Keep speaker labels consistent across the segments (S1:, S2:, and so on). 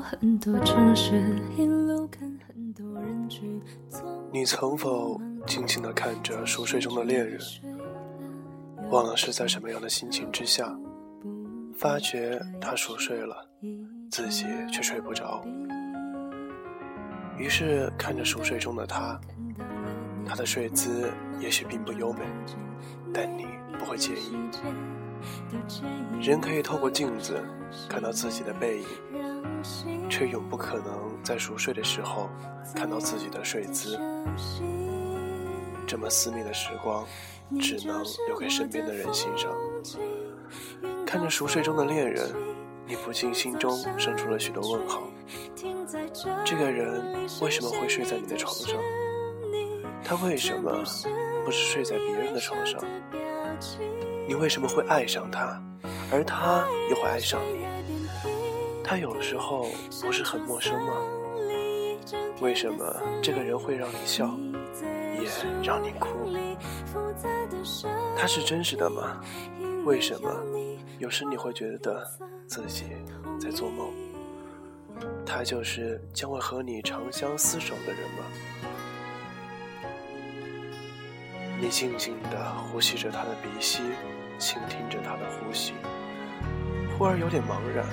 S1: 很多城市，一路看很多人去。
S2: 你曾否静静地看着熟睡中的恋人，忘了是在什么样的心情之下，发觉他熟睡了，自己却睡不着，于是看着熟睡中的他，他的睡姿也许并不优美，但你不会介意。人可以透过镜子看到自己的背影，却永不可能在熟睡的时候看到自己的睡姿。这么私密的时光，只能留给身边的人欣赏。看着熟睡中的恋人，你不禁心中生出了许多问号。这个人为什么会睡在你的床上？他为什么不是睡在别人的床上？你为什么会爱上他，而他又会爱上你？他有时候不是很陌生吗？为什么这个人会让你笑，也让你哭？他是真实的吗？为什么有时你会觉得自己在做梦？他就是将会和你长相厮守的人吗？你静静地呼吸着他的鼻息，倾听着他的呼吸，忽而有点茫然。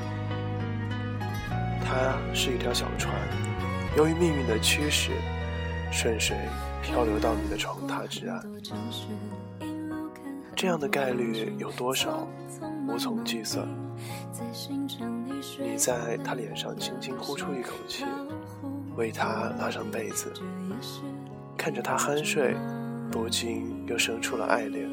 S2: 他是一条小船，由于命运的驱使，顺水漂流到你的床榻之岸。这样的概率有多少，无从计算。你在他脸上轻轻呼出一口气，为他拉上被子，看着他酣睡，不禁又生出了爱恋。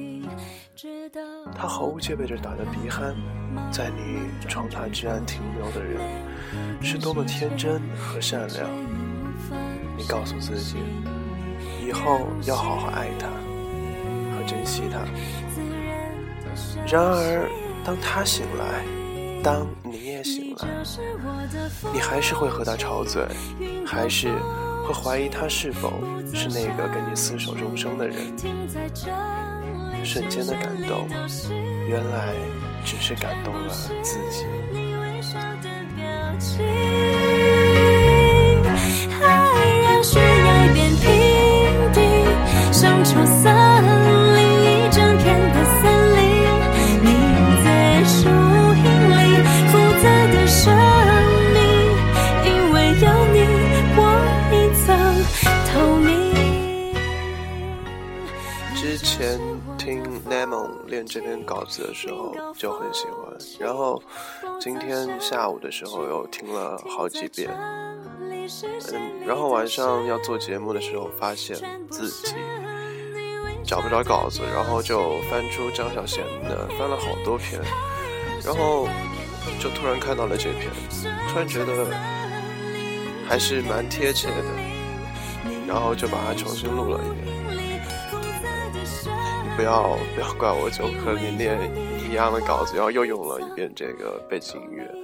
S2: 他毫无戒备地打着鼻鼾，在你床榻之岸停留的人，是多么天真和善良。你告诉自己，以后要好好爱他和珍惜他。然而当他醒来，当你也醒来，你还是会和他吵嘴，还是会怀疑他是否是那个跟你厮守终生的人。瞬间的感动，原来只是感动了自己。
S1: 爱让悬崖变平地，像出森林，一整片的森林。你在树荫里负责的生命，因为有你，我一层透明。
S2: 之前听 Lemon 练这篇稿子的时候就很喜欢，然后今天下午的时候又听了好几遍，然后晚上要做节目的时候发现自己找不着稿子，然后就翻出张小娴的，翻了好多篇，然后就突然看到了这篇，突然觉得还是蛮贴切的，然后就把它重新录了一遍。不要怪我，就和你练一样的稿子，然后又用了一遍这个背景音乐。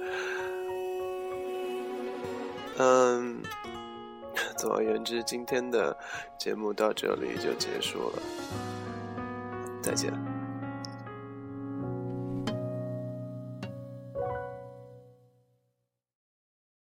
S2: 总而言之，今天的节目到这里就结束了，再见。